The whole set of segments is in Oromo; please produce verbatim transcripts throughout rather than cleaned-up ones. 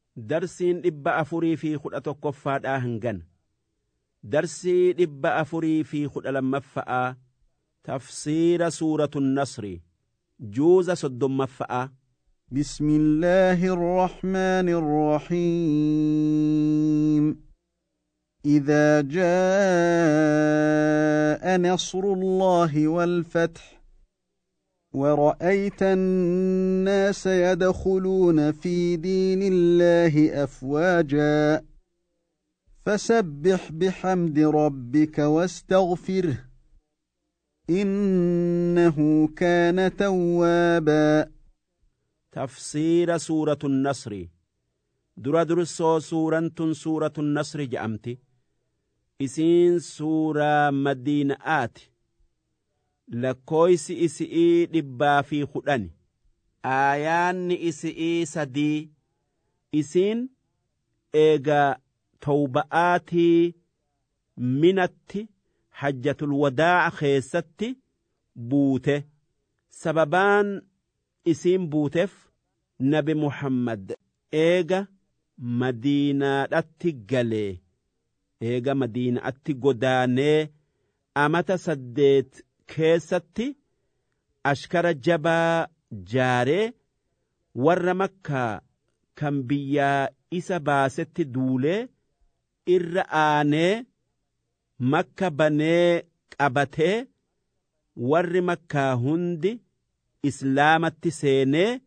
darsiin dhibba afurii fi kudha tokkoffaadhaa hangan. Darsii dhibba afurii fi kudha lammaffa'aa tafsiira suuratu nasri juuza soddommaffa'aa. بسم الله الرحمن الرحيم إذا جاء نصر الله والفتح ورأيت الناس يدخلون في دين الله أفواجا فسبح بحمد ربك واستغفره إنه كان توابا. تفسير سورة النصر. درا درسو سورة سورة النصر جأمتي إسين سورة مدينة آت لكويس إسئي دبا في خداني آيان إسئي سدي إسين إيغا توبآتي منتي حجة الوداع خيستي بوته سببان إسين بوتف نبي محمد إيغا مدينة أتقلي إيغا مدينة أتقداني أمتا سديت كيستي أشكر جبا جاري ور مكة كم بيا إسا باست دولي إرآني مكة بني أبتي ور مكة هندي إسلامتي سيني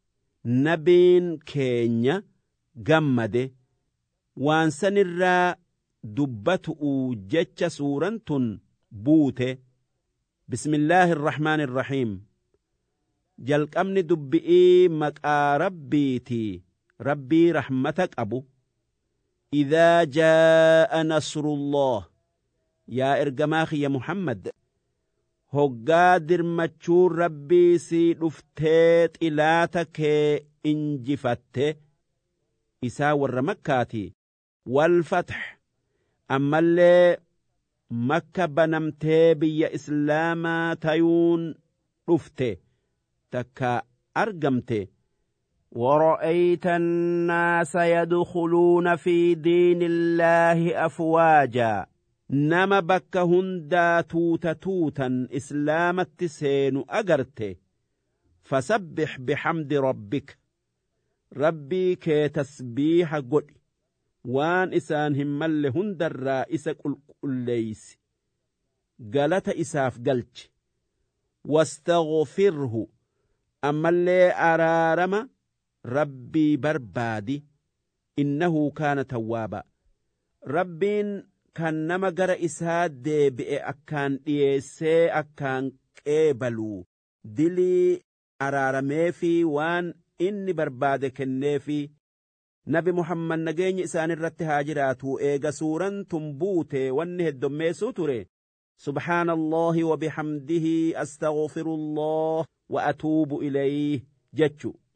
نبين كينيا gammade waan sanirraa dubbatu'u jecha suuraan tun buute. Bismillaahi irrahmaani irrahiim. Jalqabni dubbi'ii maqaa rabbiitii rabbii rahmata qabu. Idhaa jaa'a nasrullah. Yaa ergamaa kiyya Muhammad hoggaa dirmachuun rabbii sii dhuftee xilaata kee injifatte isaa warra makkaati. Walfatx ammallee makka banamtee biyya islaamaa tayuun dhufte takka argamte. ورأيت الناس يدخلون في دين الله أفواجا. نما بك هندا توتا توتا إسلامت سين أجرته. فسبح بحمد ربك. ربي كي تسبيح قل وان إسان همال هند الرئيس قل ليس قالت إساف قلت واستغفره أما اللي أرارم ربي بربادي إنه كان توابا. ربين كان نما قرأ إساد دي أكان إيسي أكان قبلو دلي أرارمي في وان inni barbaade kenneefi. Nabi Muhammad nageenya isaan irratti haa jiraatu. Eega suuraan tun buute wanni heddommeessuu ture. Subhaanallahi wa bihamdihi astaghfirullah wa atuubu ilayhi jechu.